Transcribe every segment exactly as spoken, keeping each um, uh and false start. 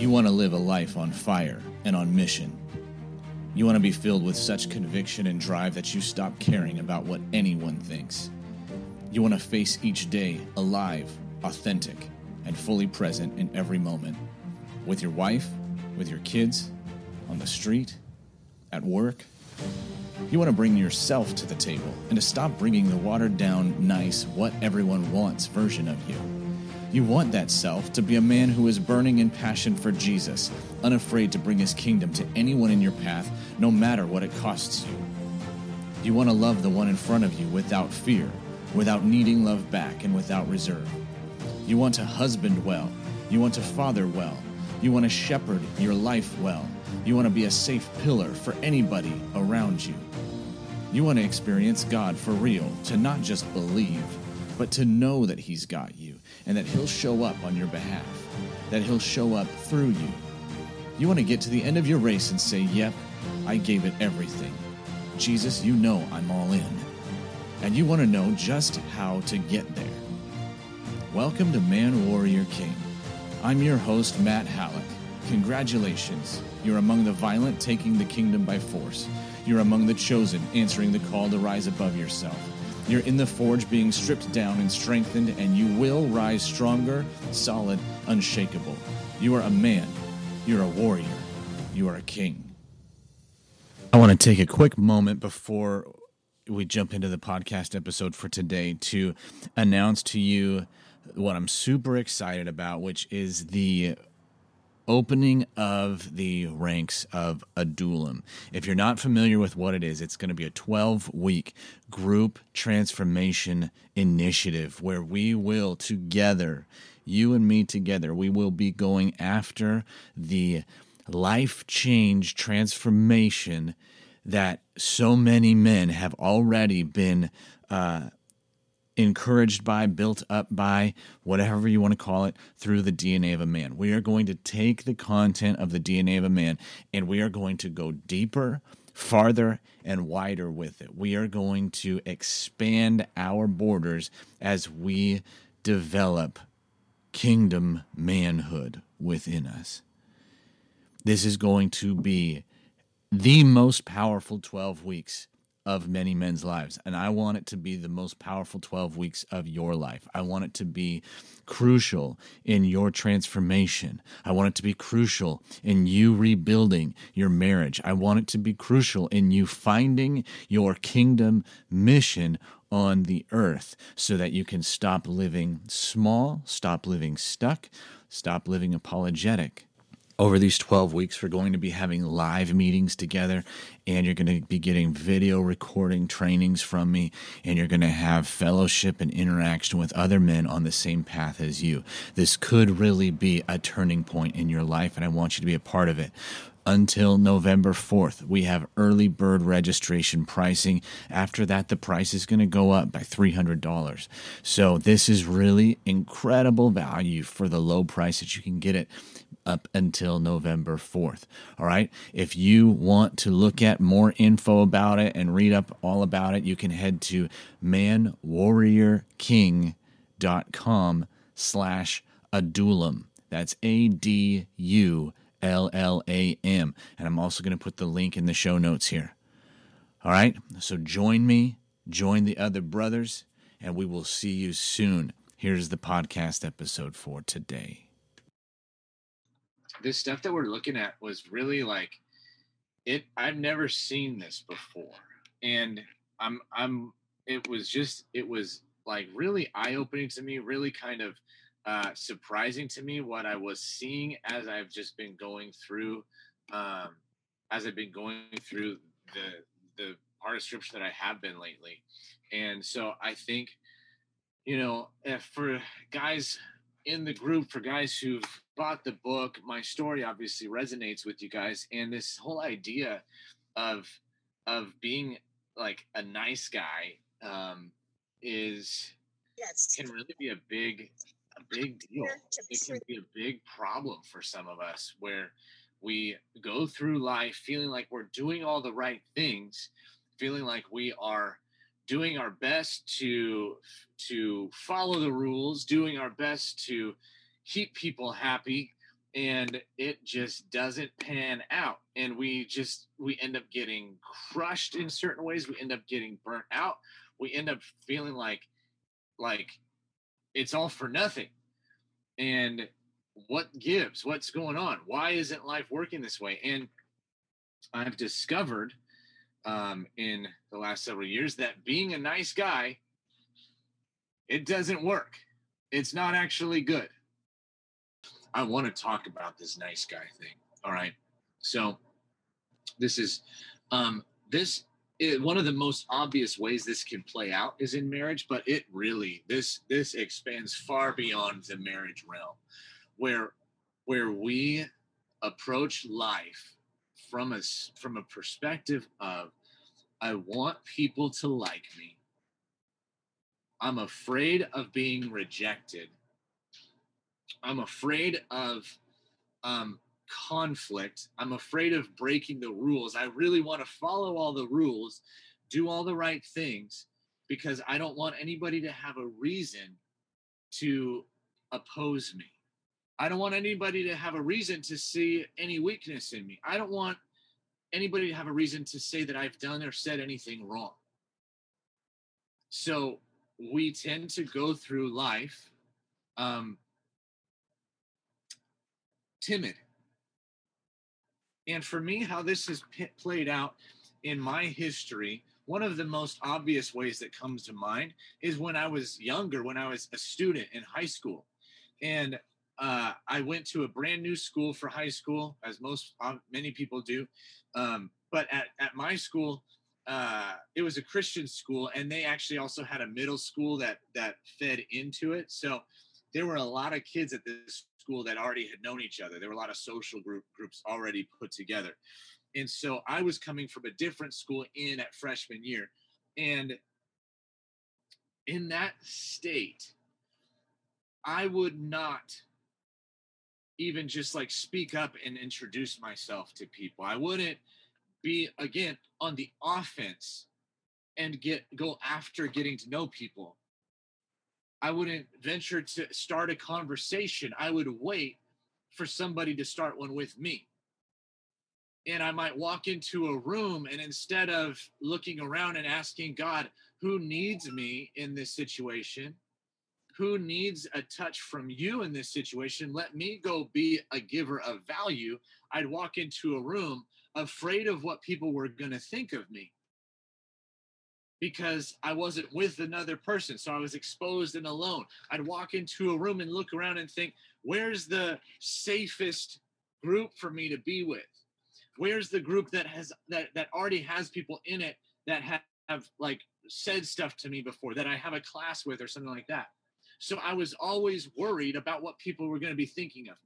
You want to live a life on fire and on mission. You want to be filled with such conviction and drive that you stop caring about what anyone thinks. You want to face each day alive, authentic, and fully present in every moment. With your wife, with your kids, on the street, at work. You want to bring yourself to the table and to stop bringing the watered-down, nice, what everyone wants version of you. You want that self to be a man who is burning in passion for Jesus, unafraid to bring his kingdom to anyone in your path, no matter what it costs you. You want to love the one in front of you without fear, without needing love back, and without reserve. You want to husband well. You want to father well. You want to shepherd your life well. You want to be a safe pillar for anybody around you. You want to experience God for real, to not just believe, but to know that he's got you and that he'll show up on your behalf, that he'll show up through you. You want to get to the end of your race and say, yep, I gave it everything. Jesus, you know I'm all in. And you want to know just how to get there. Welcome to Man Warrior King. I'm your host, Matt Halleck. Congratulations. You're among the violent, taking the kingdom by force. You're among the chosen, answering the call to rise above yourself. You're in the forge, being stripped down and strengthened, and you will rise stronger, solid, unshakable. You are a man. You're a warrior. You are a king. I want to take a quick moment before we jump into the podcast episode for today to announce to you what I'm super excited about, which is the opening of the ranks of Adullam. If you're not familiar with what it is, it's going to be a twelve-week group transformation initiative where we will together, you and me together, we will be going after the life change transformation that so many men have already been uh, encouraged by, built up by, whatever you want to call it, through the D N A of a man. We are going to take the content of the D N A of a man and we are going to go deeper, farther, and wider with it. We are going to expand our borders as we develop kingdom manhood within us. This is going to be the most powerful twelve weeks of many men's lives. And I want it to be the most powerful twelve weeks of your life. I want it to be crucial in your transformation. I want it to be crucial in you rebuilding your marriage. I want it to be crucial in you finding your kingdom mission on the earth so that you can stop living small, stop living stuck, stop living apologetic. Over these twelve weeks, we're going to be having live meetings together, and you're going to be getting video recording trainings from me, and you're going to have fellowship and interaction with other men on the same path as you. This could really be a turning point in your life, and I want you to be a part of it. Until November fourth, we have early bird registration pricing. After that, the price is going to go up by three hundred dollars. So this is really incredible value for the low price that you can get it up until November fourth. All right. If you want to look at more info about it and read up all about it, you can head to manwarriorking.com slash Adullam. That's A D U L L A M. And I'm also going to put the link in the show notes here. All right. So join me, join the other brothers, and we will see you soon. Here's the podcast episode for today. This stuff that we're looking at was really like it. I've never seen this before. And I'm, I'm, it was just, it was like really eye-opening to me, really kind of uh, surprising to me what I was seeing as I've just been going through, um, as I've been going through the, the art of scripture that I have been lately. And so I think, you know, if for guys in the group, for guys who've bought the book, my story obviously resonates with you guys. And this whole idea of, of being like a nice guy um, is, yes, can really be a big, a big deal. It can be a big problem for some of us where we go through life feeling like we're doing all the right things, feeling like we are doing our best to to follow the rules, doing our best to keep people happy, and it just doesn't pan out. And we just, we end up getting crushed in certain ways. We end up getting burnt out. We end up feeling like, like it's all for nothing. And what gives? What's going on? Why isn't life working this way? And I've discovered um, in the last several years that being a nice guy, it doesn't work. It's not actually good. I want to talk about this nice guy thing. All right. So this is um, this is one of the most obvious ways this can play out is in marriage, but it really this this expands far beyond the marriage realm, where where we approach life from a from a perspective of I want people to like me. I'm afraid of being rejected. I'm afraid of um, conflict. I'm afraid of breaking the rules. I really want to follow all the rules, do all the right things, because I don't want anybody to have a reason to oppose me. I don't want anybody to have a reason to see any weakness in me. I don't want anybody to have a reason to say that I've done or said anything wrong. So we tend to go through life um, timid. And for me, how this has p- played out in my history, one of the most obvious ways that comes to mind is when I was younger, when I was a student in high school. And uh, I went to a brand new school for high school, as most uh, many people do. Um, but at, at my school, uh, it was a Christian school, and they actually also had a middle school that that fed into it. So there were a lot of kids at this school that already had known each other. There were a lot of social group groups already put together. And so I was coming from a different school in at freshman year. And in that state, I would not even just like speak up and introduce myself to people. I wouldn't be, again, on the offense and get go after getting to know people. I wouldn't venture to start a conversation. I would wait for somebody to start one with me. And I might walk into a room, and instead of looking around and asking God, who needs me in this situation? Who needs a touch from you in this situation? Let me go be a giver of value. I'd walk into a room afraid of what people were going to think of me because I wasn't with another person. So I was exposed and alone. I'd walk into a room and look around and think, where's the safest group for me to be with? Where's the group that has that that already has people in it that have, have like said stuff to me before, that I have a class with or something like that? So I was always worried about what people were going to be thinking of me.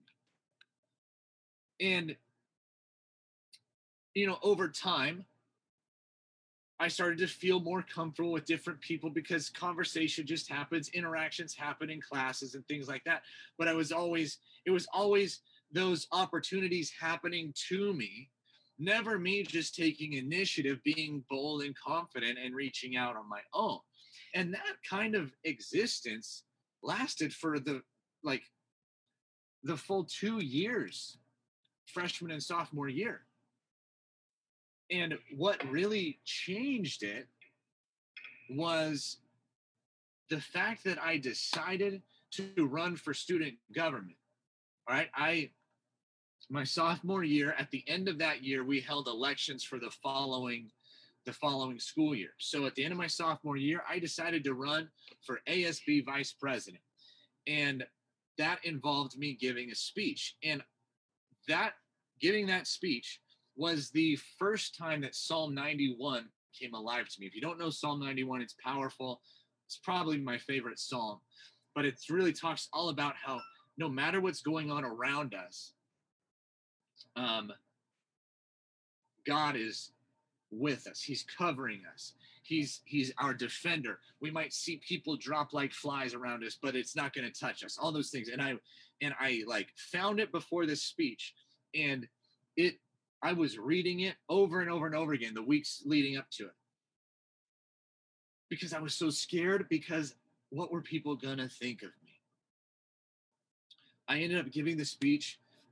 And, you know, over time, I started to feel more comfortable with different people because conversation just happens, interactions happen in classes and things like that. But I was always, it was always those opportunities happening to me, never me just taking initiative, being bold and confident and reaching out on my own. And that kind of existence lasted for the, like, the full two years, freshman and sophomore year. And what really changed it was the fact that I decided to run for student government. All right. I, my sophomore year, at the end of that year, we held elections for the following, the following school year. So at the end of my sophomore year, I decided to run for A S B vice president. And that involved me giving a speech. And that giving that speech was the first time that Psalm ninety-one came alive to me. If you don't know Psalm ninety-one, it's powerful. It's probably my favorite psalm, but it really talks all about how no matter what's going on around us, um, God is with us. He's covering us. He's he's our defender. We might see people drop like flies around us, but it's not going to touch us. All those things. And I and I like found it before this speech, and it I was reading it over and over and over again the weeks leading up to it. Because I was so scared, because what were people going to think of me? I ended up giving the speech,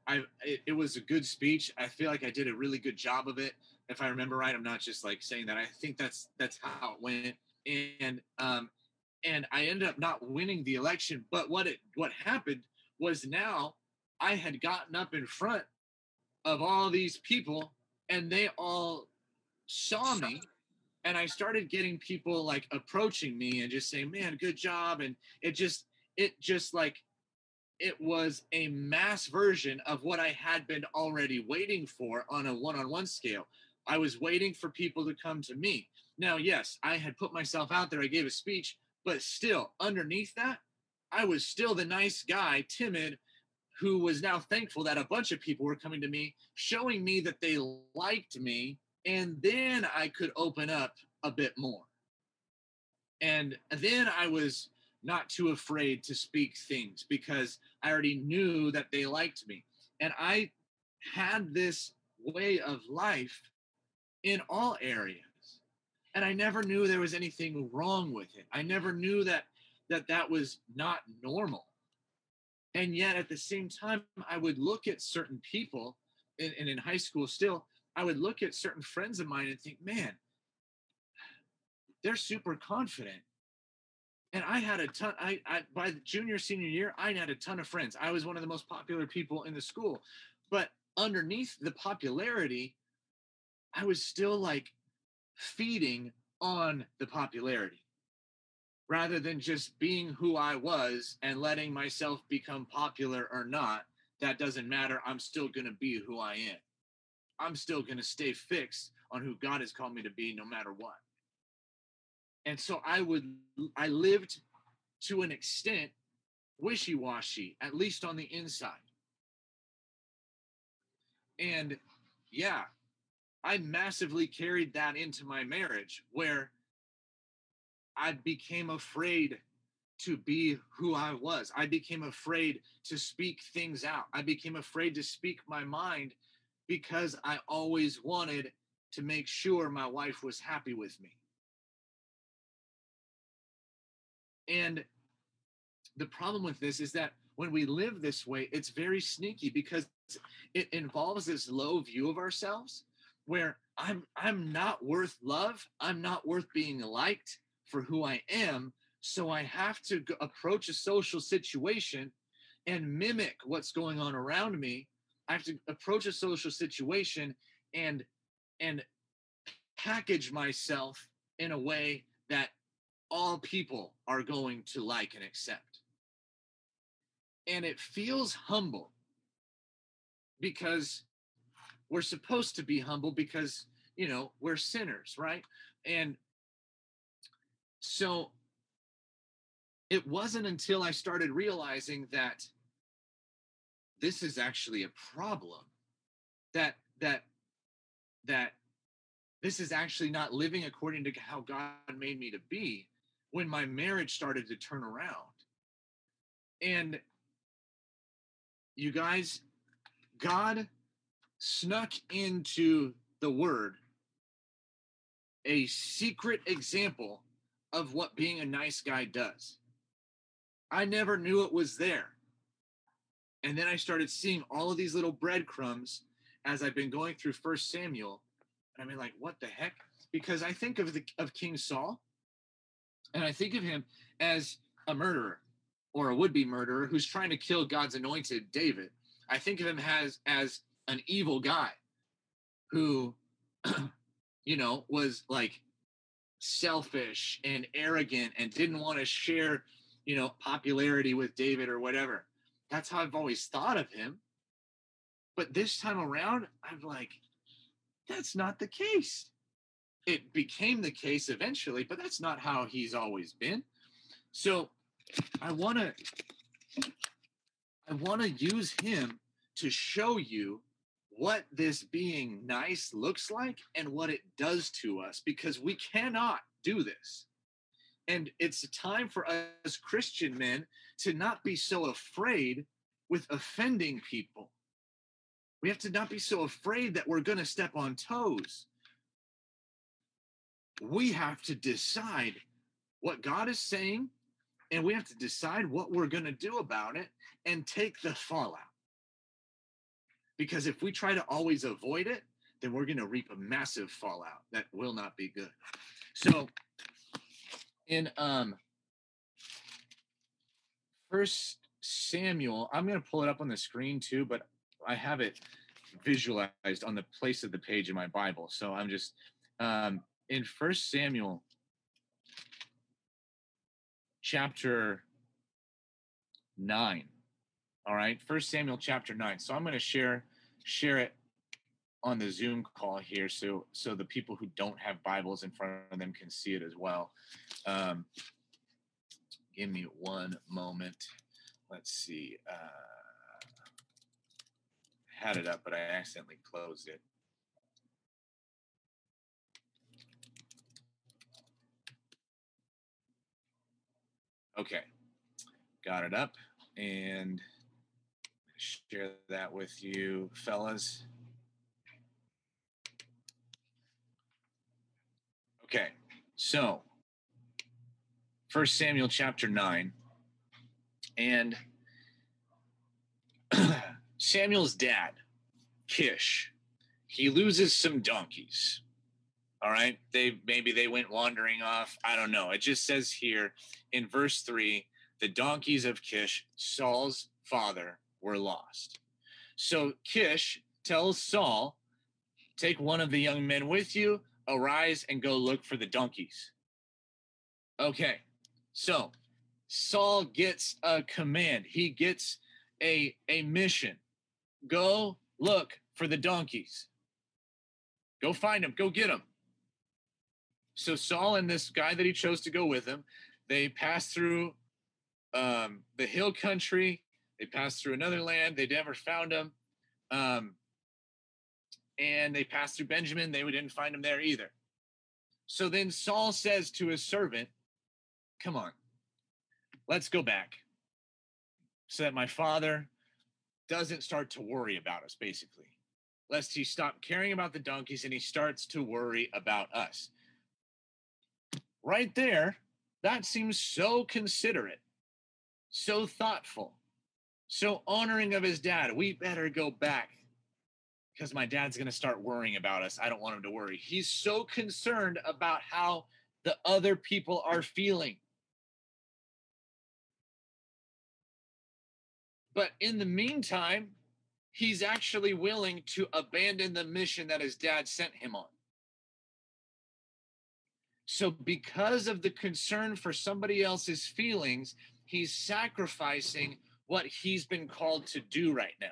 I it, it was a good speech. I feel like I did a really good job of it. If I remember right, I'm not just like saying that. I think that's that's how it went. And um and I ended up not winning the election. But what it what happened was now I had gotten up in front of all these people and they all saw me, and I started getting people like approaching me and just saying, "Man, good job." And it just it just like it was a mass version of what I had been already waiting for on a one-on-one scale. I was waiting for people to come to me. Now, yes, I had put myself out there. I gave a speech, but still underneath that, I was still the nice guy, timid, who was now thankful that a bunch of people were coming to me, showing me that they liked me. And then I could open up a bit more. And then I was not too afraid to speak things because I already knew that they liked me. And I had this way of life in all areas. And I never knew there was anything wrong with it. I never knew that that that was not normal. And yet at the same time, I would look at certain people, and, and in high school still, I would look at certain friends of mine and think, man, they're super confident. And I had a ton, I, I by the junior, senior year, I had a ton of friends. I was one of the most popular people in the school. But underneath the popularity, I was still like feeding on the popularity rather than just being who I was and letting myself become popular or not. That doesn't matter. I'm still going to be who I am. I'm still going to stay fixed on who God has called me to be no matter what. And so I would, I lived to an extent wishy-washy, at least on the inside. And yeah, I massively carried that into my marriage where I became afraid to be who I was. I became afraid to speak things out. I became afraid to speak my mind because I always wanted to make sure my wife was happy with me. And the problem with this is that when we live this way, it's very sneaky because it involves this low view of ourselves where I'm I'm not worth love. I'm not worth being liked for who I am. So I have to go approach a social situation and mimic what's going on around me. I have to approach a social situation and and package myself in a way that all people are going to like and accept. And it feels humble because we're supposed to be humble because, you know, we're sinners, right? And so it wasn't until I started realizing that this is actually a problem, that that that this is actually not living according to how God made me to be, when my marriage started to turn around. And you guys, God snuck into the word a secret example of what being a nice guy does. I never knew it was there. And then I started seeing all of these little breadcrumbs as I've been going through First Samuel. And I mean, like, what the heck? Because I think of the of King Saul, and I think of him as a murderer or a would-be murderer who's trying to kill God's anointed David. I think of him as as an evil guy who, you know, was like selfish and arrogant and didn't want to share, you know, popularity with David or whatever. That's how I've always thought of him. But this time around, I'm like, that's not the case. It became the case eventually, but that's not how he's always been. So I want to I want to use him to show you what this being nice looks like and what it does to us, because we cannot do this. And it's a time for us Christian men to not be so afraid with offending people. We have to not be so afraid that we're going to step on toes. We have to decide what God is saying, and we have to decide what we're going to do about it and take the fallout. Because if we try to always avoid it, then we're going to reap a massive fallout that will not be good. So in um First Samuel, I'm going to pull it up on the screen too, but I have it visualized on the place of the page in my Bible. So I'm just um, in First Samuel chapter nine. All right, First Samuel chapter nine. So I'm going to share share it on the Zoom call here, so so the people who don't have Bibles in front of them can see it as well. Um, give me one moment. Let's see. Uh, had it up, but I accidentally closed it. Okay, got it up, and share that with you, fellas. Okay, so First Samuel chapter nine, and Samuel's dad, Kish, he loses some donkeys. All right, they maybe they went wandering off. I don't know. It just says here in verse three, the donkeys of Kish, Saul's father, were lost. So Kish tells Saul, take one of the young men with you, arise and go look for the donkeys. Okay, so Saul gets a command. He gets a, a mission. Go look for the donkeys. Go find them. Go get them. So Saul and this guy that he chose to go with him, they pass through um, the hill country. They passed through another land. They never found him. Um, and they passed through Benjamin. They didn't find him there either. So then Saul says to his servant, come on, let's go back so that my father doesn't start to worry about us, basically. Lest he stop caring about the donkeys and he starts to worry about us. Right there, that seems so considerate, so thoughtful, so honoring of his dad. We better go back because my dad's going to start worrying about us. I don't want him to worry. He's so concerned about how the other people are feeling. But in the meantime, he's actually willing to abandon the mission that his dad sent him on. So because of the concern for somebody else's feelings, he's sacrificing what he's been called to do right now.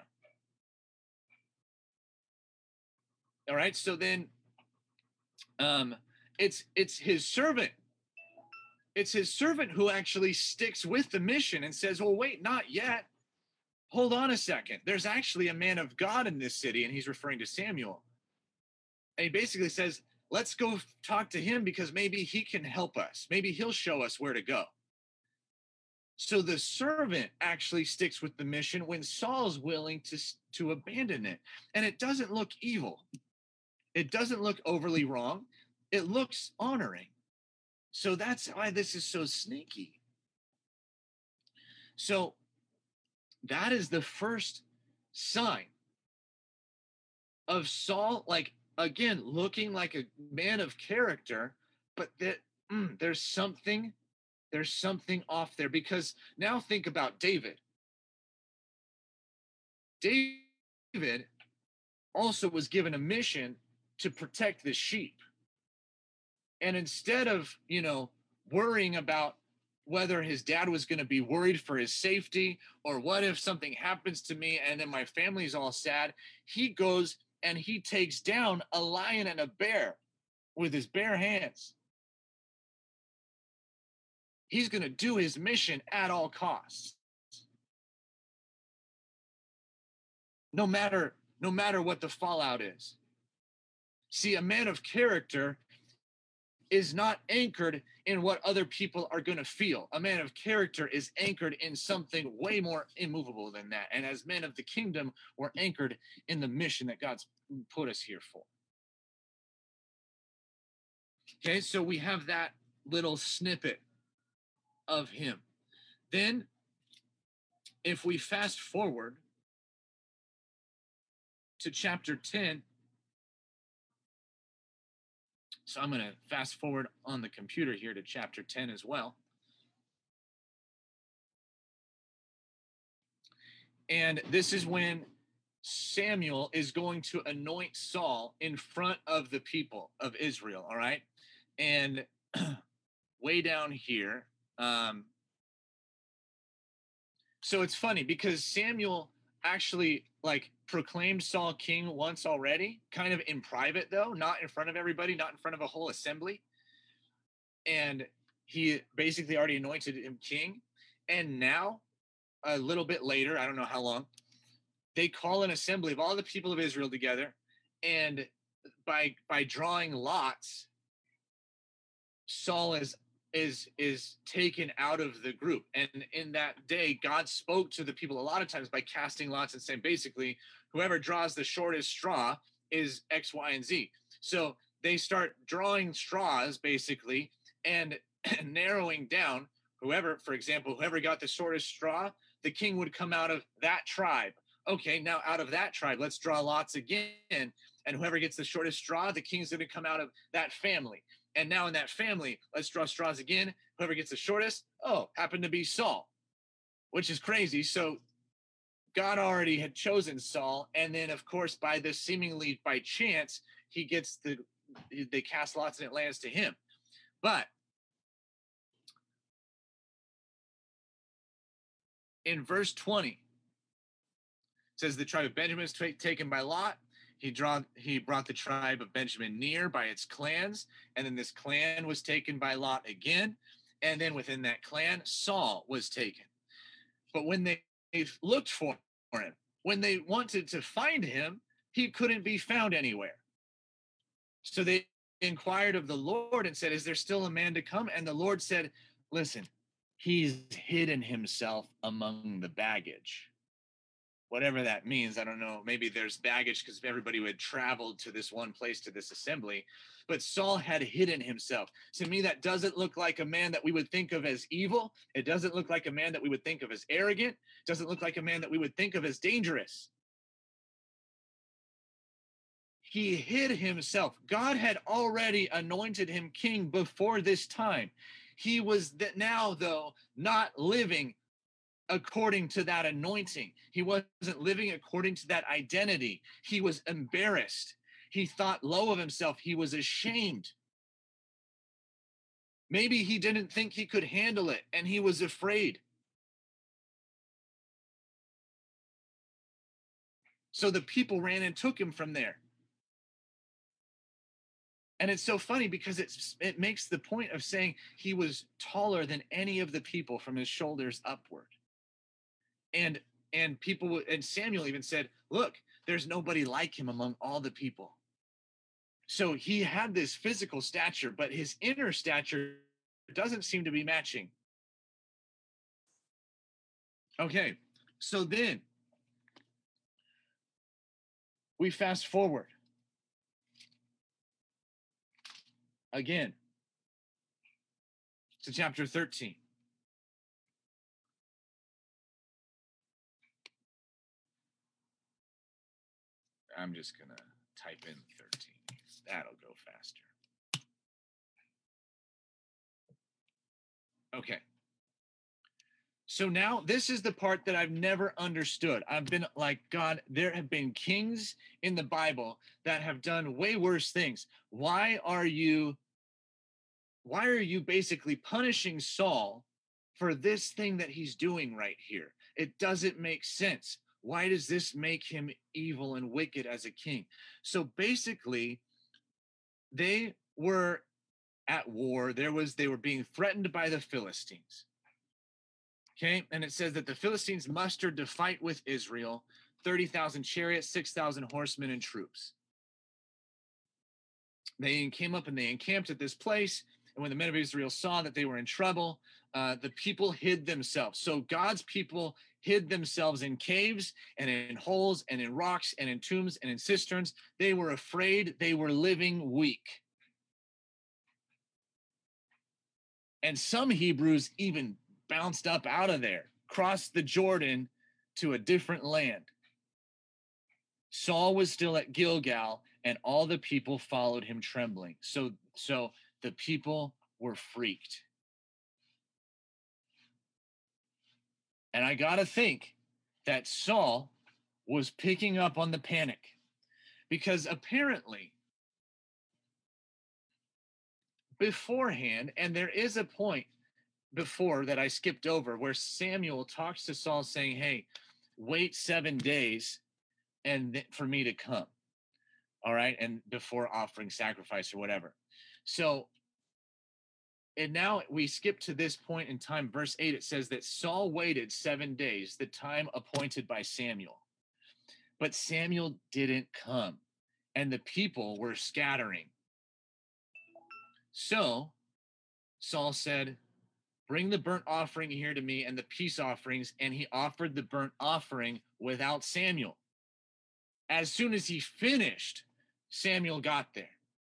All right, so then um, it's it's his servant. It's his servant who actually sticks with the mission and says, well, wait, not yet. Hold on a second. There's actually a man of God in this city, and he's referring to Samuel. And he basically says, let's go talk to him because maybe he can help us. Maybe he'll show us where to go. So the servant actually sticks with the mission when Saul's willing to, to abandon it. And it doesn't look evil. It doesn't look overly wrong. It looks honoring. So that's why this is so sneaky. So that is the first sign of Saul, like, again, looking like a man of character, but that mm, there's something, there's something off there. Because now think about David. David also was given a mission to protect the sheep. And instead of, you know, worrying about whether his dad was going to be worried for his safety or what if something happens to me and then my family's all sad, he goes and he takes down a lion and a bear with his bare hands. He's going to do his mission at all costs. No matter, no matter what the fallout is. See, a man of character is not anchored in what other people are going to feel. A man of character is anchored in something way more immovable than that. And as men of the kingdom, we're anchored in the mission that God's put us here for. Okay, so we have that little snippet of him. Then, if we fast forward to chapter ten. So I'm going to fast forward on the computer here to chapter ten as well. And this is when Samuel is going to anoint Saul in front of the people of Israel, all right? And way down here, um, so it's funny because Samuel actually like proclaimed Saul king once already, kind of in private though, not in front of everybody, not in front of a whole assembly. And he basically already anointed him king. And now, a little bit later, I don't know how long, they call an assembly of all the people of Israel together, and by by drawing lots, Saul is is is taken out of the group. And in that day, God spoke to the people a lot of times by casting lots and saying, basically, whoever draws the shortest straw is X, Y, and Z. So they start drawing straws, basically, and narrowing down whoever, for example, whoever got the shortest straw, the king would come out of that tribe. Okay, now out of that tribe, let's draw lots again. And whoever gets the shortest straw, the king's going to come out of that family. And now in that family, let's draw straws again. Whoever gets the shortest, oh, happened to be Saul, which is crazy. So God already had chosen Saul. And then, of course, by this seemingly by chance, he gets the, they cast lots and it lands to him. But in verse twenty, it says the tribe of Benjamin is t- taken by Lot. He, draw, he brought the tribe of Benjamin near by its clans, and then this clan was taken by Lot again, and then within that clan, Saul was taken. But when they looked for him, when they wanted to find him, he couldn't be found anywhere. So they inquired of the Lord and said, is there still a man to come? And the Lord said, listen, he's hidden himself among the baggage. Whatever that means, I don't know. Maybe there's baggage because everybody had traveled to this one place, to this assembly. But Saul had hidden himself. To me, that doesn't look like a man that we would think of as evil. It doesn't look like a man that we would think of as arrogant. It doesn't look like a man that we would think of as dangerous. He hid himself. God had already anointed him king before this time. He was that now, though, not living according to that anointing. He wasn't living according to that identity. He was embarrassed. He thought low of himself. He was ashamed. Maybe he didn't think he could handle it, and he was afraid. So the people ran and took him from there. And it's so funny because it's, it makes the point of saying he was taller than any of the people from his shoulders upward. And and people and Samuel even said, look, there's nobody like him among all the people. So he had this physical stature, but his inner stature doesn't seem to be matching. Okay, so then we fast forward again to chapter thirteen. I'm just going to type in thirteen. That'll go faster. Okay. So now this is the part that I've never understood. I've been like, God, there have been kings in the Bible that have done way worse things. Why are you, why are you basically punishing Saul for this thing that he's doing right here? It doesn't make sense. Why does this make him evil and wicked as a king? So basically, they were at war. There was, they were being threatened by the Philistines. Okay, and it says that the Philistines mustered to fight with Israel, thirty thousand chariots, six thousand horsemen and troops. They came up and they encamped at this place. And when the men of Israel saw that they were in trouble, uh, the people hid themselves. So God's people hid themselves in caves and in holes and in rocks and in tombs and in cisterns. They were afraid. They were living weak. And some Hebrews even bounced up out of there, crossed the Jordan to a different land. Saul was still at Gilgal, and all the people followed him trembling. So, so the people were freaked. And I got to think that Saul was picking up on the panic, because apparently beforehand, and there is a point before that I skipped over where Samuel talks to Saul saying, hey, wait seven days and th- for me to come. All right. And before offering sacrifice or whatever. So, and now we skip to this point in time. Verse eight, it says that Saul waited seven days, the time appointed by Samuel. But Samuel didn't come, and the people were scattering. So Saul said, bring the burnt offering here to me and the peace offerings. And he offered the burnt offering without Samuel. As soon as he finished, Samuel got there.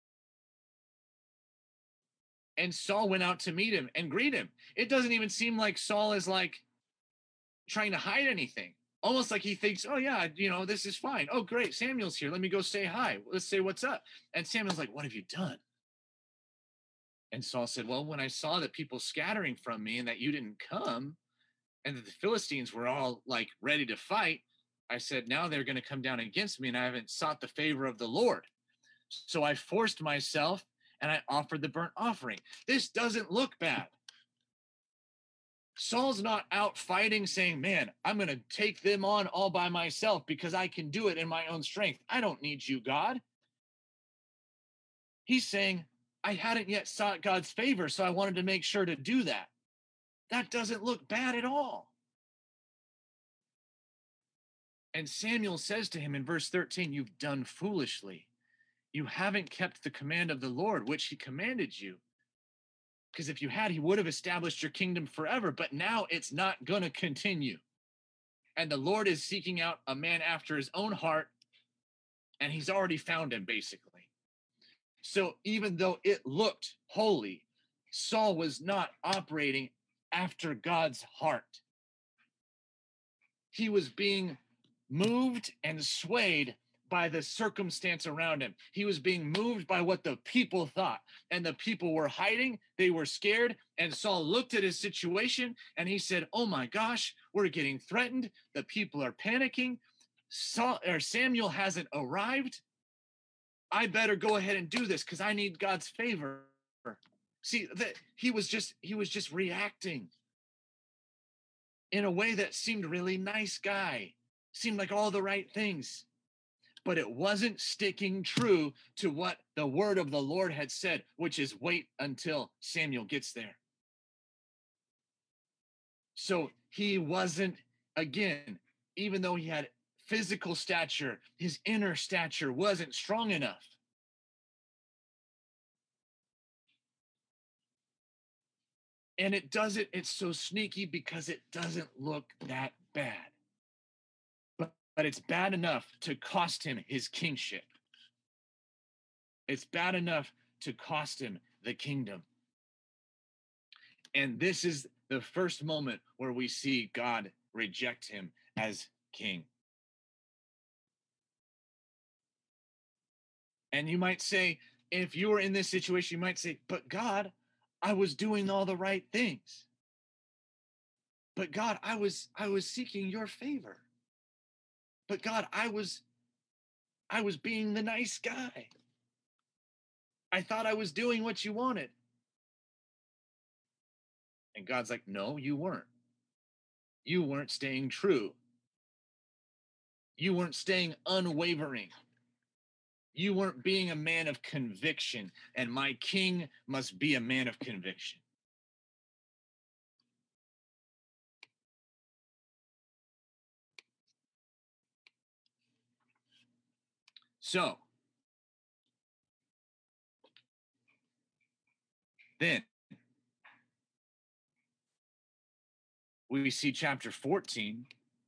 And Saul went out to meet him and greet him. It doesn't even seem like Saul is like trying to hide anything. Almost like he thinks, oh yeah, you know, this is fine. Oh, great. Samuel's here. Let me go say hi. Let's say what's up. And Samuel's like, what have you done? And Saul said, well, when I saw that people scattering from me and that you didn't come and that the Philistines were all like ready to fight, I said, now they're going to come down against me and I haven't sought the favor of the Lord. So I forced myself and I offered the burnt offering. This doesn't look bad. Saul's not out fighting saying, man, I'm going to take them on all by myself because I can do it in my own strength. I don't need you, God. He's saying, I hadn't yet sought God's favor, so I wanted to make sure to do that. That doesn't look bad at all. And Samuel says to him in verse thirteen, you've done foolishly. You haven't kept the command of the Lord, which he commanded you. Because if you had, he would have established your kingdom forever, but now it's not going to continue. And the Lord is seeking out a man after his own heart, and he's already found him, basically. So even though it looked holy, Saul was not operating after God's heart. He was being moved and swayed by the circumstance around him. He was being moved by what the people thought, and the people were hiding. They were scared, and Saul looked at his situation and he said, oh my gosh, we're getting threatened. The people are panicking. Saul, or Samuel hasn't arrived. I better go ahead and do this because I need God's favor. See, that he was just he was just reacting in a way that seemed really nice guy, seemed like all the right things. But it wasn't sticking true to what the word of the Lord had said, which is wait until Samuel gets there. So he wasn't, again, even though he had physical stature, his inner stature wasn't strong enough. And it doesn't, it's so sneaky because it doesn't look that bad. But, but it's bad enough to cost him his kingship. It's bad enough to cost him the kingdom. And this is the first moment where we see God reject him as king. And you might say, if you were in this situation, you might say, but God, I was doing all the right things. But God, I was I was seeking your favor. But God, I was I was being the nice guy. I thought I was doing what you wanted. And God's like, no, you weren't. You weren't staying true. You weren't staying unwavering. You weren't being a man of conviction, and my king must be a man of conviction. So, then we see chapter fourteen.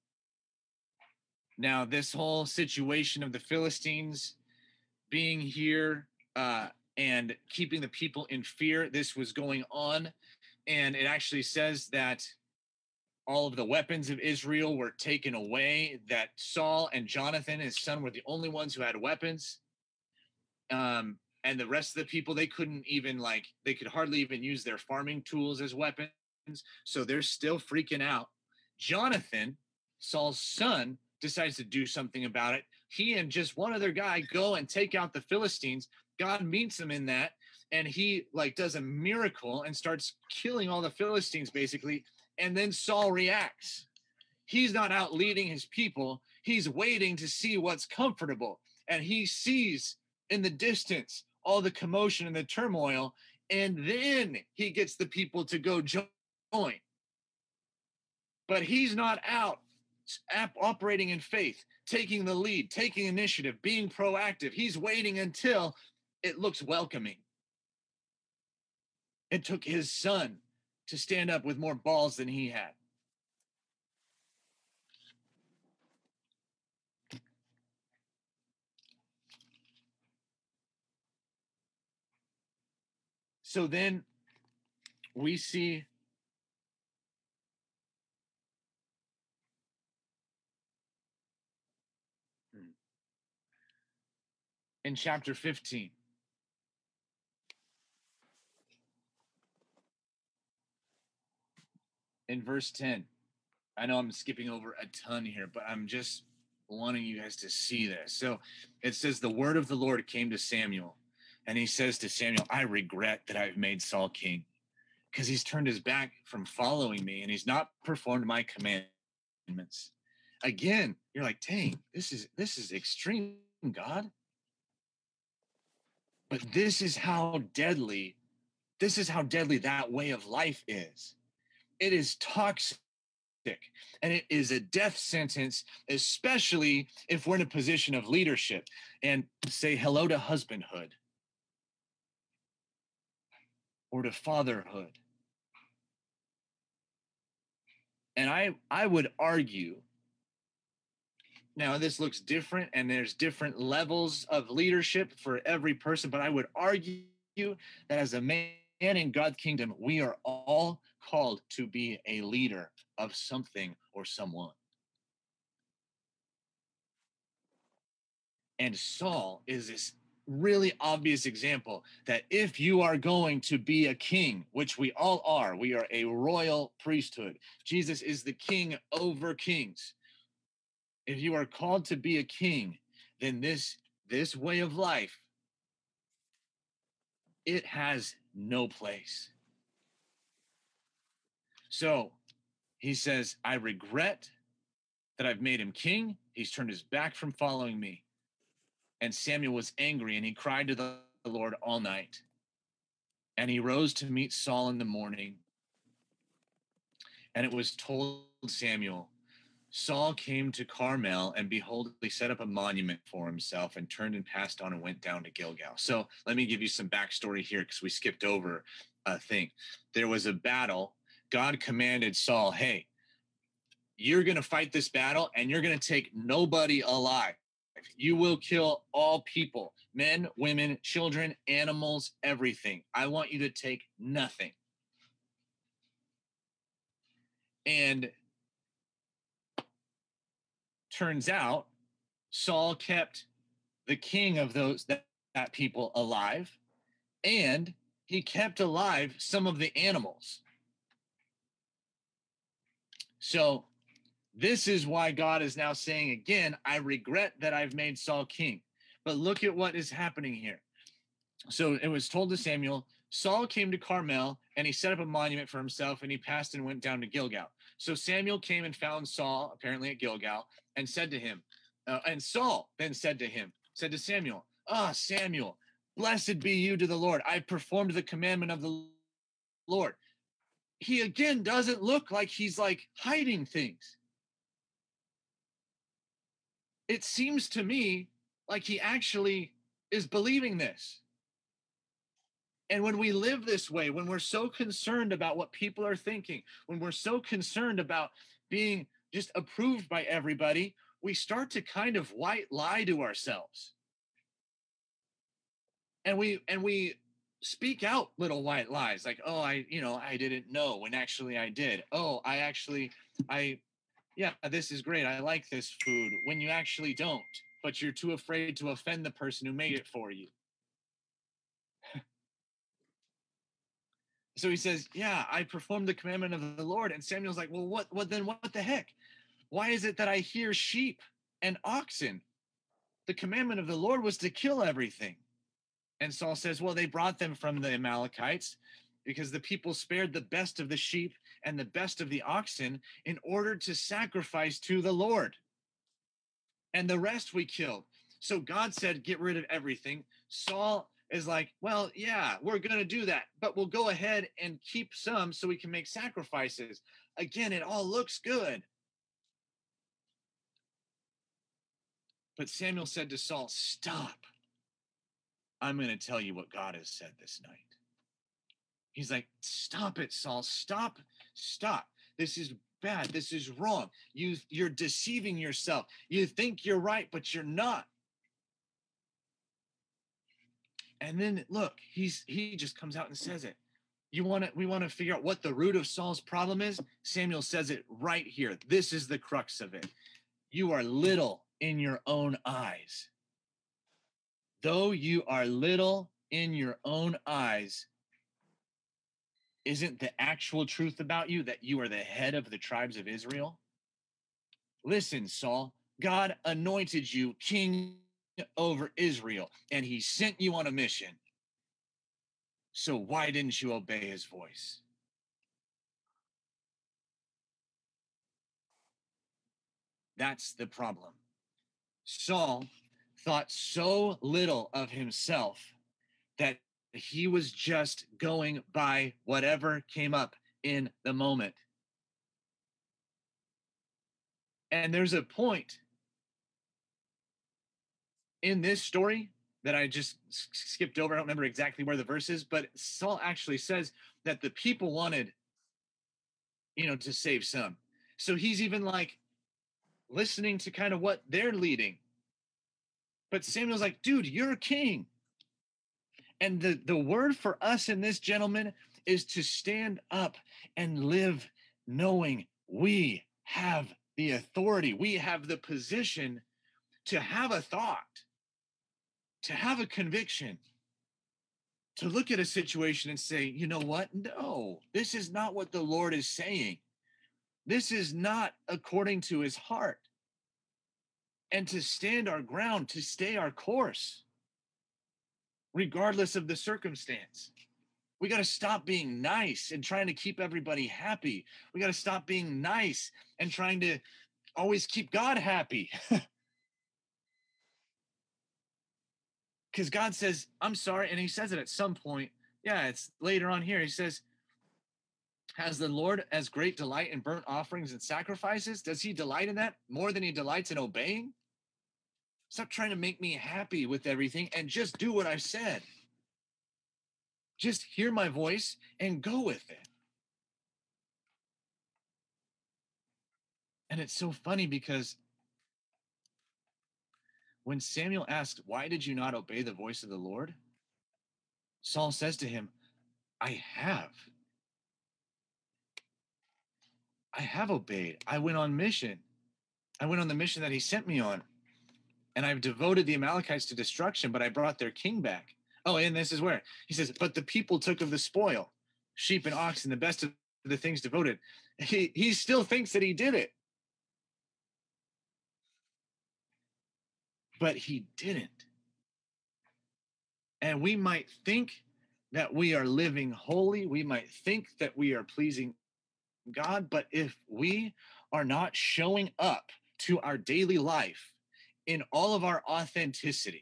Now, this whole situation of the Philistines being here uh, and keeping the people in fear, this was going on. And it actually says that all of the weapons of Israel were taken away, that Saul and Jonathan, his son, were the only ones who had weapons. Um, and the rest of the people, they couldn't even like, they could hardly even use their farming tools as weapons. So they're still freaking out. Jonathan, Saul's son, decides to do something about it. He and just one other guy go and take out the Philistines. God meets him in that, and he like does a miracle and starts killing all the Philistines basically. And then Saul reacts. He's not out leading his people. He's waiting to see what's comfortable. And he sees in the distance all the commotion and the turmoil. And then he gets the people to go join. But he's not out operating in faith, taking the lead, taking initiative, being proactive. He's waiting until it looks welcoming. It took his son to stand up with more balls than he had. So then we see in chapter fifteen, in verse ten, I know I'm skipping over a ton here, but I'm just wanting you guys to see this. So it says, the word of the Lord came to Samuel, and he says to Samuel, I regret that I've made Saul king, because he's turned his back from following me, and he's not performed my commandments. Again, you're like, dang, this is this is extreme, God. But this is how deadly, this is how deadly that way of life is. It is toxic, and it is a death sentence, especially if we're in a position of leadership. And say hello to husbandhood or to fatherhood. And I, I would argue, now this looks different and there's different levels of leadership for every person, but I would argue that as a man in God's kingdom, we are all called to be a leader of something or someone. And Saul is this really obvious example that if you are going to be a king, which we all are, we are a royal priesthood. Jesus is the king over kings. If you are called to be a king, then this, this way of life, it has no place. So he says, I regret that I've made him king. He's turned his back from following me. And Samuel was angry, and he cried to the Lord all night. And he rose to meet Saul in the morning. And it was told Samuel, Saul came to Carmel, and behold, he set up a monument for himself and turned and passed on and went down to Gilgal. So let me give you some backstory here, because we skipped over a thing. There was a battle. God commanded Saul, hey, you're going to fight this battle, and you're going to take nobody alive. You will kill all people, men, women, children, animals, everything. I want you to take nothing. And turns out Saul kept the king of those that, that people alive, and he kept alive some of the animals. So this is why God is now saying again, I regret that I've made Saul king. But look at what is happening here. So it was told to Samuel, Saul came to Carmel, and he set up a monument for himself, and he passed and went down to Gilgal. So Samuel came and found Saul, apparently at Gilgal, and said to him, uh, and Saul then said to him, said to Samuel, ah, Samuel, blessed be you to the Lord. I performed the commandment of the Lord. He again doesn't look like he's like hiding things. It seems to me like he actually is believing this. And when we live this way, when we're so concerned about what people are thinking, when we're so concerned about being just approved by everybody, we start to kind of white lie to ourselves. And we and we speak out little white lies like, oh, I, you know, I didn't know when actually I did. Oh, I actually I, yeah, this is great. I like this food when you actually don't, but you're too afraid to offend the person who made it for you. So he says, yeah, I performed the commandment of the Lord. And Samuel's like, well, what, what then what the heck? Why is it that I hear sheep and oxen? The commandment of the Lord was to kill everything. And Saul says, well, they brought them from the Amalekites because the people spared the best of the sheep and the best of the oxen in order to sacrifice to the Lord. And the rest we killed. So God said, get rid of everything. Saul is like, well, yeah, we're going to do that, but we'll go ahead and keep some so we can make sacrifices. Again, it all looks good. But Samuel said to Saul, stop. I'm going to tell you what God has said this night. He's like, stop it, Saul. Stop. Stop. This is bad. This is wrong. You, you're deceiving yourself. You think you're right, but you're not. And then look, he's he just comes out and says it. You want to we want to figure out what the root of Saul's problem is? Samuel says it right here. This is the crux of it. You are little in your own eyes. Though you are little in your own eyes, isn't the actual truth about you that you are the head of the tribes of Israel? Listen, Saul, God anointed you king over Israel, and he sent you on a mission. So why didn't you obey his voice? That's the problem. Saul thought so little of himself that he was just going by whatever came up in the moment. And there's a point in this story that I just skipped over. I don't remember exactly where the verse is, but Saul actually says that the people wanted, you know, to save some. So he's even like listening to kind of what they're leading. But Samuel's like, dude, you're a king. And the, the word for us in this, gentleman, is to stand up and live knowing we have the authority. We have the position to have a thought, to have a conviction, to look at a situation and say, you know what? No, this is not what the Lord is saying. This is not according to his heart. And to stand our ground, to stay our course, regardless of the circumstance. We got to stop being nice and trying to keep everybody happy. We got to stop being nice and trying to always keep God happy. Because God says, I'm sorry. And he says it at some point. Yeah, it's later on here. He says, has the Lord as great delight in burnt offerings and sacrifices? Does he delight in that more than he delights in obeying? Stop trying to make me happy with everything and just do what I've said. Just hear my voice and go with it. And it's so funny because when Samuel asked, why did you not obey the voice of the Lord? Saul says to him, I have. I have obeyed. I went on mission. I went on the mission that he sent me on. And I've devoted the Amalekites to destruction, but I brought their king back. Oh, and this is where he says, but the people took of the spoil, sheep and oxen, the best of the things devoted. He, he still thinks that he did it. But he didn't. And we might think that we are living holy. We might think that we are pleasing God. But if we are not showing up to our daily life in all of our authenticity,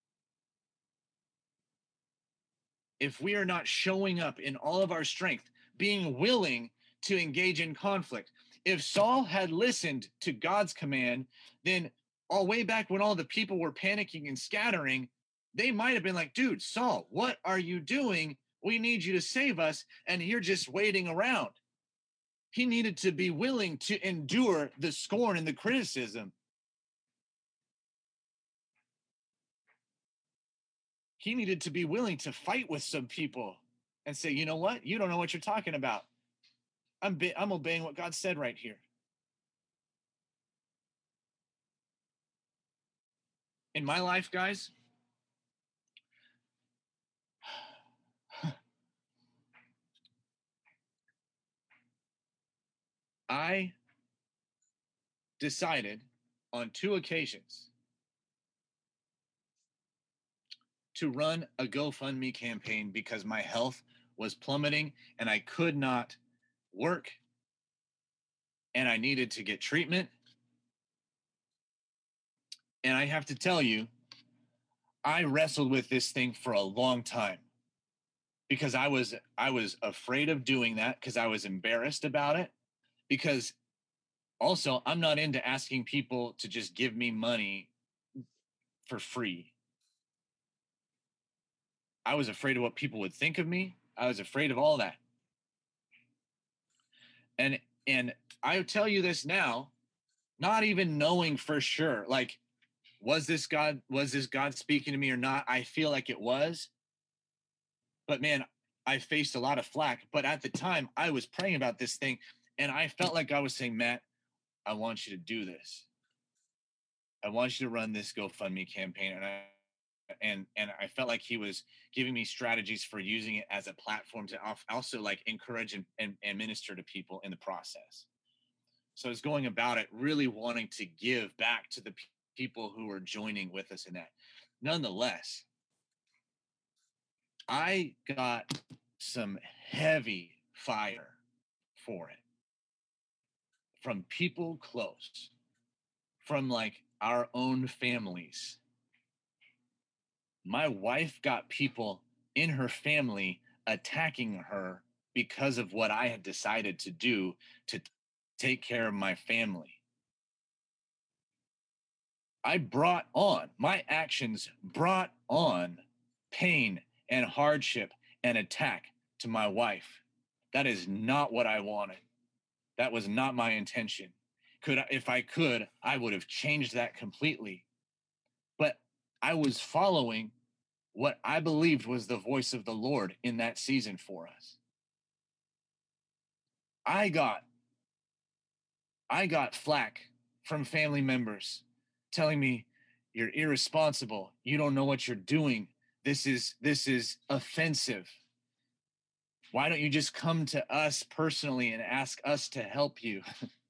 if we are not showing up in all of our strength, being willing to engage in conflict, if Saul had listened to God's command, then all way back when all the people were panicking and scattering, they might have been like, dude, Saul, what are you doing? We need you to save us. And you're just waiting around. He needed to be willing to endure the scorn and the criticism. He needed to be willing to fight with some people and say, you know what? You don't know what you're talking about. I'm, be- I'm obeying what God said right here. In my life, guys, I decided on two occasions to run a GoFundMe campaign because my health was plummeting and I could not work and I needed to get treatment. And I have to tell you, I wrestled with this thing for a long time because I was I was afraid of doing that because I was embarrassed about it, because also I'm not into asking people to just give me money for free. I was afraid of what people would think of me. I was afraid of all that. And and I tell you this now, not even knowing for sure, like, was this God, was this God speaking to me or not? I feel like it was. But man, I faced a lot of flack. But at the time, I was praying about this thing, and I felt like I was saying, Matt, I want you to do this. I want you to run this GoFundMe campaign. And I and and I felt like he was giving me strategies for using it as a platform to also like encourage and, and, and minister to people in the process. So I was going about it really wanting to give back to the p- people who were joining with us in that. Nonetheless, I got some heavy fire for it from people close, from like our own families. My wife got people in her family attacking her because of what I had decided to do to take care of my family. I brought on, my actions brought on pain and hardship and attack to my wife. That is not what I wanted. That was not my intention. Could I, if I could, I would have changed that completely. But I was following what I believed was the voice of the Lord in that season for us. I got I got flack from family members telling me, you're irresponsible. You don't know what you're doing. This is this is offensive. Why don't you just come to us personally and ask us to help you?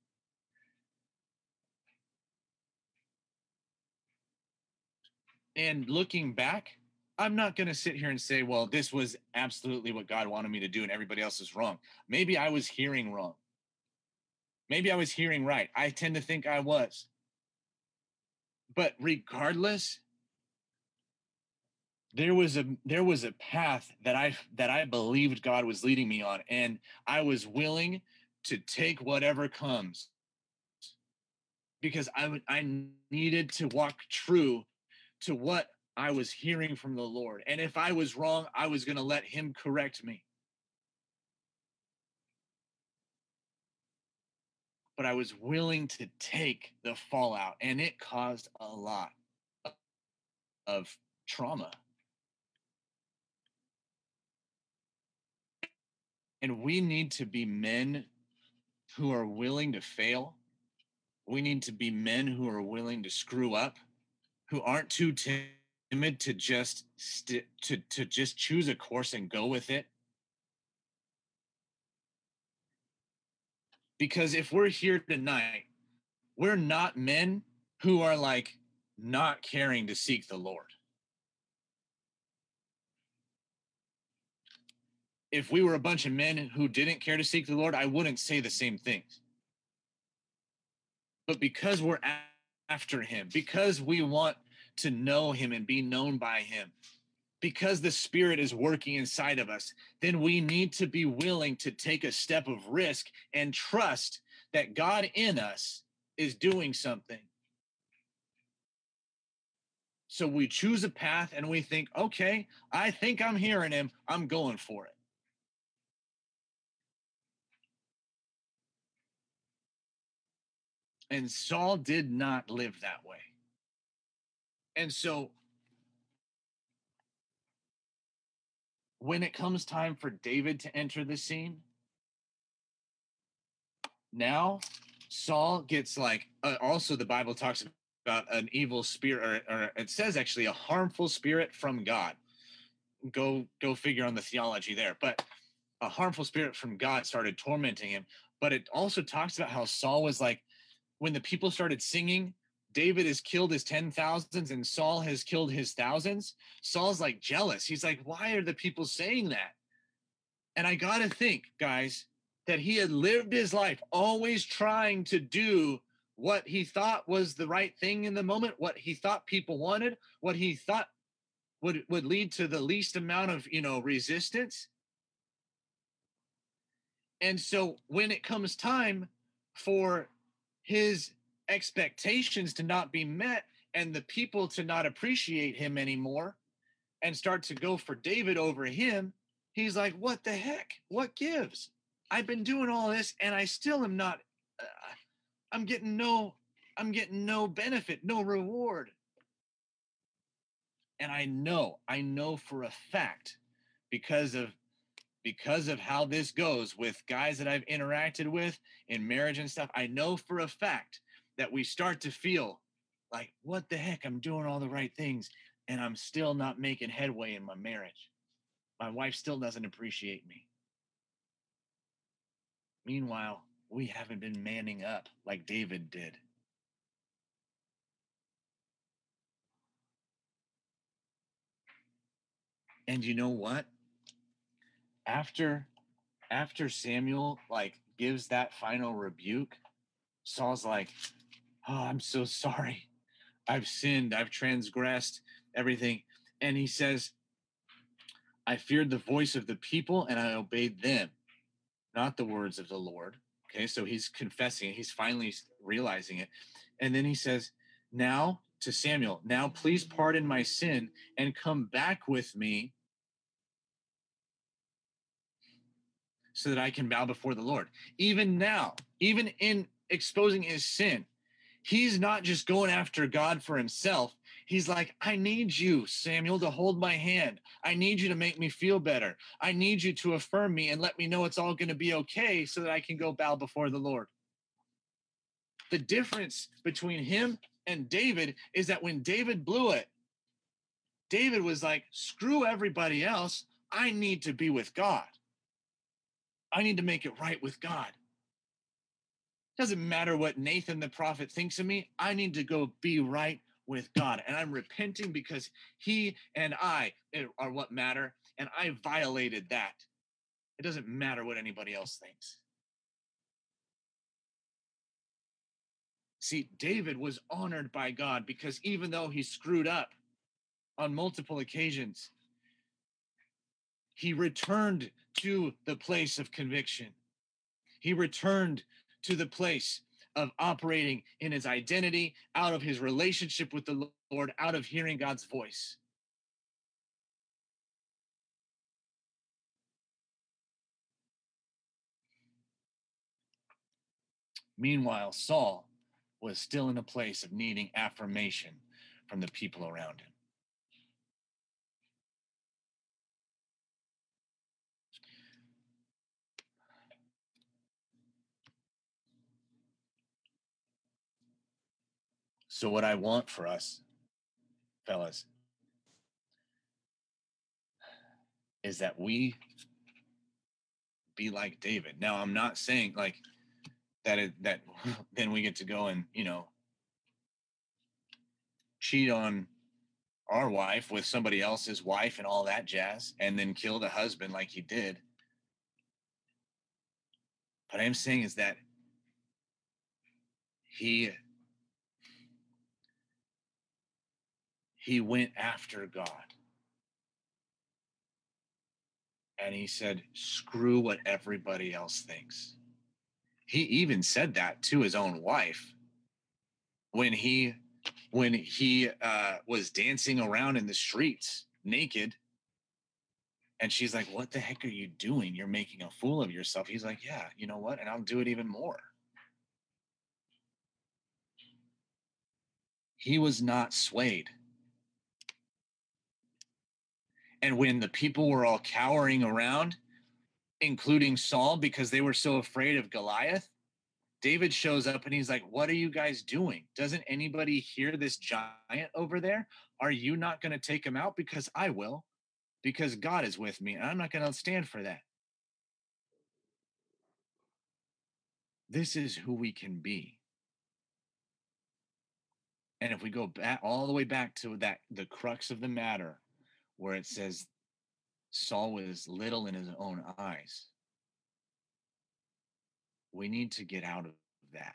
And looking back, I'm not going to sit here and say, well, this was absolutely what God wanted me to do and everybody else is wrong. Maybe I was hearing wrong. Maybe I was hearing right. I tend to think I was. But regardless, there was a there was a path that I that I believed God was leading me on, and I was willing to take whatever comes because I would I needed to walk true to what I was hearing from the Lord. And if I was wrong, I was going to let him correct me. But I was willing to take the fallout, and it caused a lot of trauma. And we need to be men who are willing to fail. We need to be men who are willing to screw up, who aren't too timid to just st- to to just choose a course and go with it. Because if we're here tonight, we're not men who are like not caring to seek the Lord. If we were a bunch of men who didn't care to seek the Lord, I wouldn't say the same things. But because we're after him, because we want to know him and be known by him, because the Spirit is working inside of us, then we need to be willing to take a step of risk and trust that God in us is doing something. So we choose a path and we think, okay, I think I'm hearing him. I'm going for it. And Saul did not live that way. And so when it comes time for David to enter the scene, now Saul gets like, uh, also the Bible talks about an evil spirit, or, or it says actually a harmful spirit from God. Go, go figure on the theology there. But a harmful spirit from God started tormenting him. But it also talks about how Saul was like, when the people started singing, David has killed his ten thousands and Saul has killed his thousands. Saul's like jealous. He's like, why are the people saying that? And I got to think, guys, that he had lived his life always trying to do what he thought was the right thing in the moment, what he thought people wanted, what he thought would, would lead to the least amount of, you know, resistance. And so when it comes time for his expectations to not be met and the people to not appreciate him anymore and start to go for David over him, he's like, what the heck? What gives? I've been doing all this and I still am not, uh, I'm getting no, I'm getting no benefit, no reward. And I know, I know for a fact, because of because of how this goes with guys that I've interacted with in marriage and stuff, I know for a fact that we start to feel like, what the heck? I'm doing all the right things and I'm still not making headway in my marriage. My wife still doesn't appreciate me. Meanwhile, we haven't been manning up like David did. And you know what? After after Samuel like gives that final rebuke, Saul's like, oh, I'm so sorry. I've sinned. I've transgressed everything. And he says, I feared the voice of the people and I obeyed them, not the words of the Lord. Okay, so he's confessing. He's finally realizing it. And then he says, now to Samuel, now please pardon my sin and come back with me so that I can bow before the Lord. Even now, even in exposing his sin, he's not just going after God for himself. He's like, I need you, Samuel, to hold my hand. I need you to make me feel better. I need you to affirm me and let me know it's all going to be okay so that I can go bow before the Lord. The difference between him and David is that when David blew it, David was like, screw everybody else. I need to be with God. I need to make it right with God. Doesn't matter what Nathan the prophet thinks of me. I need to go be right with God. And I'm repenting because he and I are what matter. And I violated that. It doesn't matter what anybody else thinks. See, David was honored by God because even though he screwed up on multiple occasions, he returned to the place of conviction. He returned to the place of operating in his identity, out of his relationship with the Lord, out of hearing God's voice. Meanwhile, Saul was still in a place of needing affirmation from the people around him. So what I want for us, fellas, is that we be like David. Now, I'm not saying like that it, that then we get to go and, you know, cheat on our wife with somebody else's wife and all that jazz and then kill the husband like he did. What I'm saying is that he he went after God. And he said, screw what everybody else thinks. He even said that to his own wife when he when he uh, was dancing around in the streets naked. And she's like, what the heck are you doing? You're making a fool of yourself. He's like, yeah, you know what? And I'll do it even more. He was not swayed. And when the people were all cowering around, including Saul, because they were so afraid of Goliath, David shows up and he's like, "What are you guys doing? Doesn't anybody hear this giant over there? Are you not going to take him out? Because I will, because God is with me, and I'm not going to stand for that." This is who we can be. And if we go back all the way back to that, the crux of the matter, where it says Saul was little in his own eyes, we need to get out of that.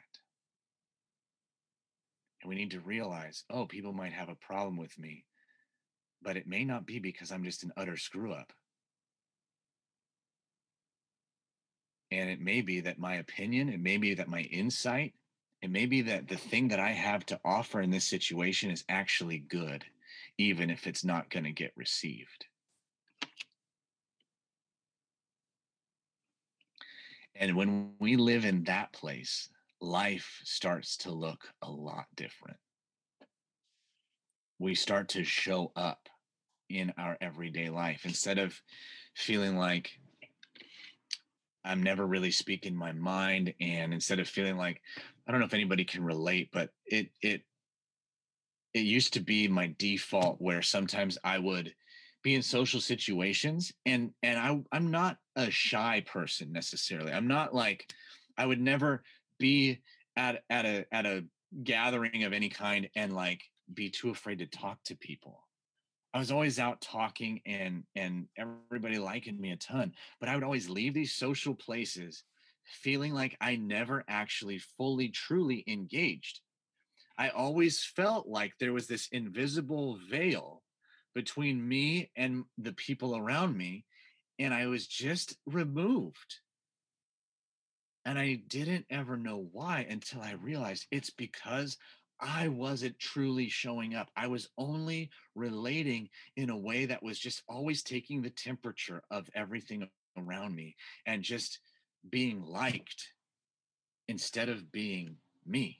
And we need to realize, oh, people might have a problem with me, but it may not be because I'm just an utter screw up. And it may be that my opinion, it may be that my insight, it may be that the thing that I have to offer in this situation is actually good, even if it's not going to get received. And when we live in that place, life starts to look a lot different. We start to show up in our everyday life instead of feeling like I'm never really speaking my mind, and instead of feeling like, I don't know if anybody can relate, but it it it used to be my default where sometimes I would be in social situations, and and I I'm not a shy person necessarily. I'm not like, I would never be at at a at a gathering of any kind and like be too afraid to talk to people. I was always out talking and and everybody liking me a ton, but I would always leave these social places feeling like I never actually fully truly engaged. I always felt like there was this invisible veil between me and the people around me, and I was just removed. And I didn't ever know why until I realized it's because I wasn't truly showing up. I was only relating in a way that was just always taking the temperature of everything around me and just being liked instead of being me.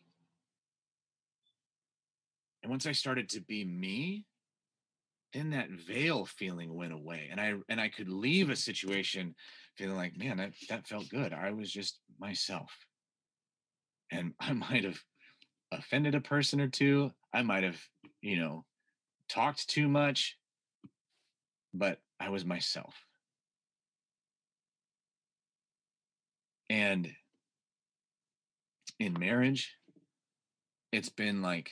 And once I started to be me, then that veil feeling went away, and I and I could leave a situation feeling like, man, that, that felt good. I was just myself. And I might have offended a person or two. I might have, you know, talked too much, but I was myself. And in marriage, it's been like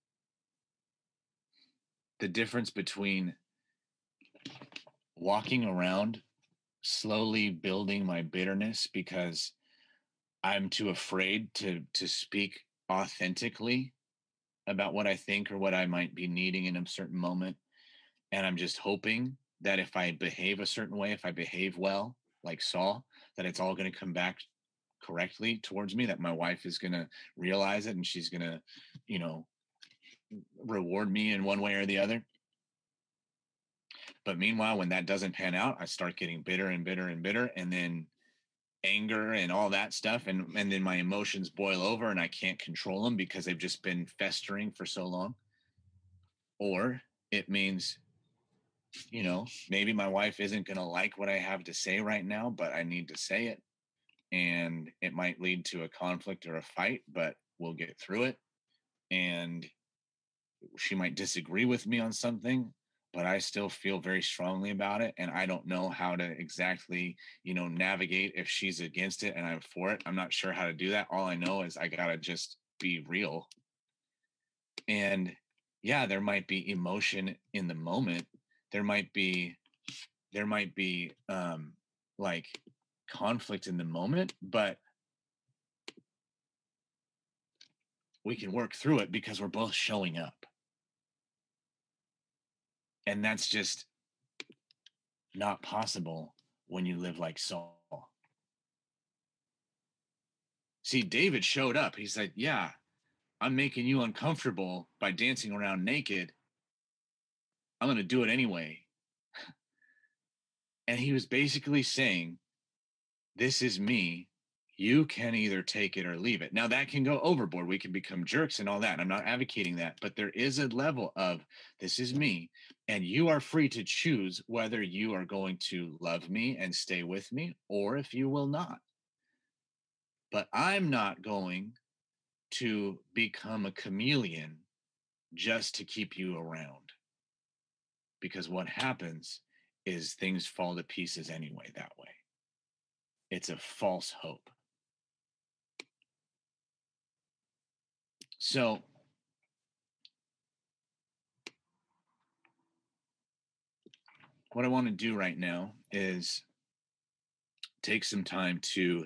the difference between walking around slowly building my bitterness because I'm too afraid to to speak authentically about what I think or what I might be needing in a certain moment. And I'm just hoping that if I behave a certain way, if I behave well, like Saul, that it's all going to come back correctly towards me, that my wife is going to realize it and she's going to, you know, reward me in one way or the other. But meanwhile, when that doesn't pan out, I start getting bitter and bitter and bitter. And then anger and all that stuff, and and then my emotions boil over and I can't control them because they've just been festering for so long. Or it means, you know, maybe my wife isn't going to like what I have to say right now, but I need to say it, and it might lead to a conflict or a fight, but we'll get through it. And she might disagree with me on something, but I still feel very strongly about it, and I don't know how to exactly, you know, navigate if she's against it and I'm for it. I'm not sure how to do that. All I know is I got to just be real. And yeah, there might be emotion in the moment. There might be there might be um like conflict in the moment, but we can work through it because we're both showing up. And that's just not possible when you live like Saul. See, David showed up. He said, yeah, I'm making you uncomfortable by dancing around naked. I'm going to do it anyway. And he was basically saying, this is me. You can either take it or leave it. Now, that can go overboard. We can become jerks and all that. I'm not advocating that. But there is a level of, this is me. And you are free to choose whether you are going to love me and stay with me or if you will not. But I'm not going to become a chameleon just to keep you around. Because what happens is things fall to pieces anyway that way. It's a false hope. So what I want to do right now is take some time to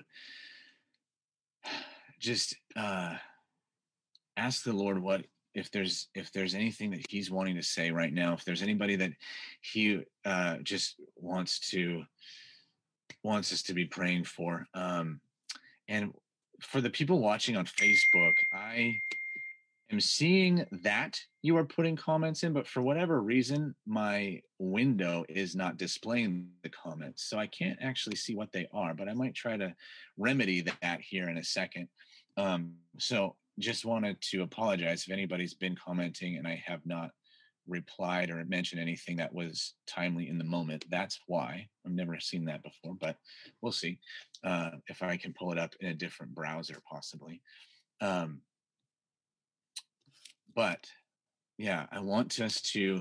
just uh, ask the Lord what if there's if there's anything that He's wanting to say right now. If there's anybody that He uh, just wants to wants us to be praying for, um, and for the people watching on Facebook, I am seeing that you are putting comments in, but for whatever reason, my window is not displaying the comments. So I can't actually see what they are, but I might try to remedy that here in a second. Um, so just wanted to apologize if anybody's been commenting and I have not replied or mentioned anything that was timely in the moment. That's why. I've never seen that before, but we'll see uh, if I can pull it up in a different browser possibly. Um, But yeah, I want us to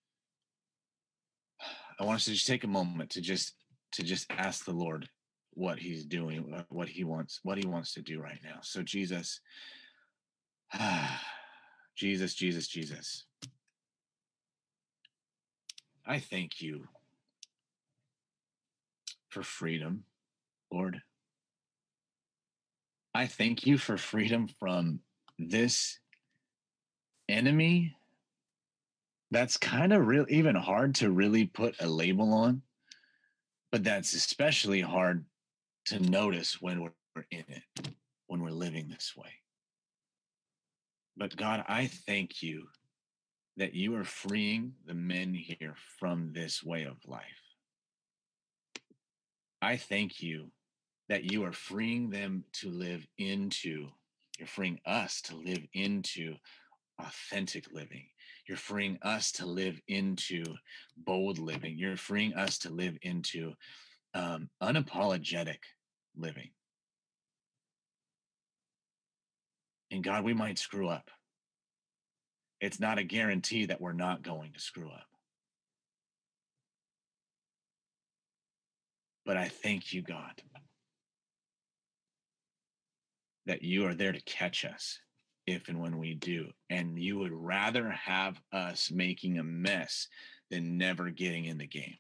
I want us to just take a moment to just to just ask the Lord what He's doing, what He wants, what He wants to do right now. So Jesus, Jesus, Jesus, Jesus. I thank you for freedom, Lord. I thank you for freedom from this enemy that's kind of real even hard to really put a label on, but that's especially hard to notice when we're in it, when we're living this way. But God, I thank you that you are freeing the men here from this way of life. I thank you that you are freeing them to live into, you're freeing us to live into authentic living. You're freeing us to live into bold living. You're freeing us to live into um, unapologetic living. And God, we might screw up. It's not a guarantee that we're not going to screw up. But I thank you, God, that you are there to catch us if and when we do. And you would rather have us making a mess than never getting in the game.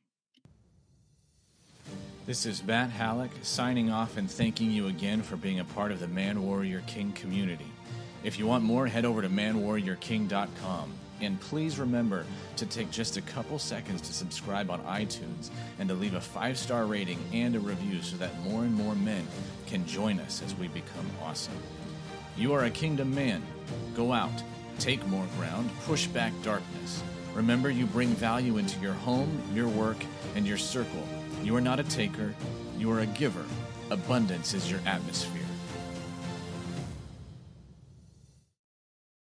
This is Matt Halleck signing off and thanking you again for being a part of the Man Warrior King community. If you want more, head over to man warrior king dot com. And please remember to take just a couple seconds to subscribe on iTunes and to leave a five-star rating and a review so that more and more men can join us as we become awesome. You are a kingdom man. Go out, take more ground, push back darkness. Remember, you bring value into your home, your work, and your circle. You are not a taker, you are a giver. Abundance is your atmosphere.